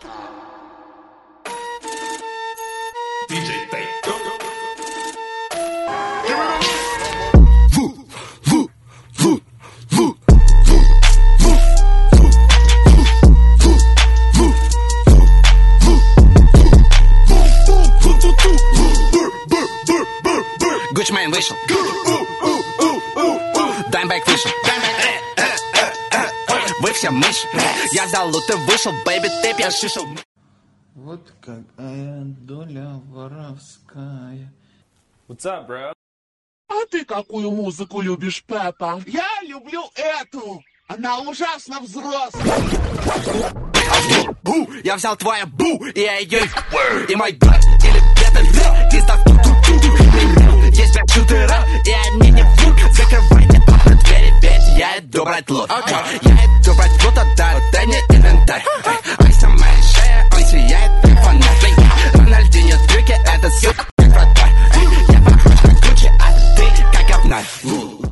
Гучмейн вышел. Даймбэк вышел. Вы все мышь. Я взял лут и вышел, бэйби, ты пьяшишел. Вот какая доля воровская. What's up, bro? А ты какую музыку любишь, Пеппа? Я люблю эту. Она ужасно взрослая. Я взял твою бу, и я ее и мой брат, или это из ту-ту-ту. Есть 5 шутера, и они не врут. Закрывайте окна, двери, ведь я иду брать лут. Я иду брать лут, дай мне инвентарь. Ай, самая шея, он сияет, как фонарь. Рональдинho трюки, это сука, как вратарь. Я похож на Гуччи, а ты как обнарь.